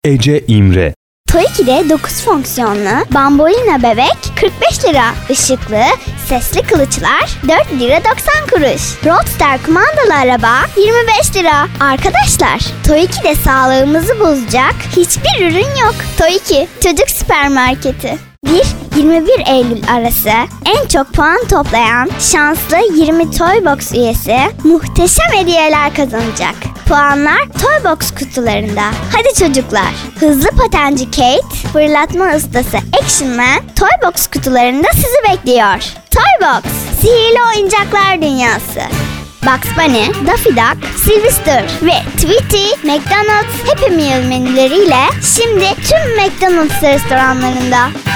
Ece İmre. Toy 2'de 9 fonksiyonlu Bambolina bebek 45 lira. Işıklı, sesli kılıçlar 4 lira 90 kuruş. Roadster kumandalı araba 25 lira. Arkadaşlar, Toy 2'de sağlığımızı bozacak hiçbir ürün yok. Toy 2 Çocuk Süpermarketi. 1-21 Eylül arası en çok puan toplayan şanslı 20 Toybox üyesi muhteşem hediyeler kazanacak. Puanlar Toybox kutularında. Hadi çocuklar, hızlı patenci Kate, fırlatma ustası Action Man Toybox kutularında sizi bekliyor. Toybox, sihirli oyuncaklar dünyası. Bugs Bunny, Daffy Duck, Sylvester ve Tweety, McDonald's Happy Meal menüleriyle şimdi tüm McDonald's restoranlarında.